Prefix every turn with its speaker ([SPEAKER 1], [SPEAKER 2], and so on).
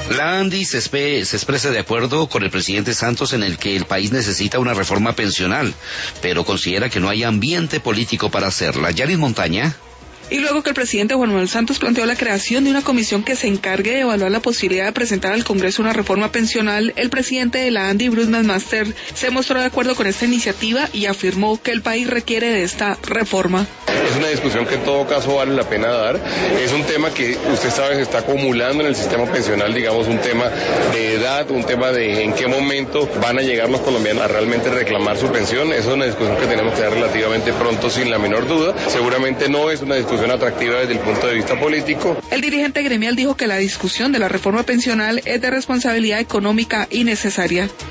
[SPEAKER 1] La ANDI se expresa de acuerdo con el presidente Santos en el que el país necesita una reforma pensional, pero considera que no hay ambiente político para hacerla. Yaris Montaña.
[SPEAKER 2] Y luego que el presidente Juan Manuel Santos planteó la creación de una comisión que se encargue de evaluar la posibilidad de presentar al Congreso una reforma pensional, el presidente de la ANDI, Bruce McMaster, se mostró de acuerdo con esta iniciativa y afirmó que el país requiere de esta reforma.
[SPEAKER 3] Es una discusión que en todo caso vale la pena dar. Es un tema que usted sabe se está acumulando en el sistema pensional, digamos un tema de edad, un tema de en qué momento van a llegar los colombianos a realmente reclamar su pensión. Eso es una discusión que tenemos que dar relativamente pronto sin la menor duda. Seguramente no es una discusión atractiva desde el punto de vista político.
[SPEAKER 2] El dirigente gremial dijo que la discusión de la reforma pensional es de responsabilidad económica y necesaria.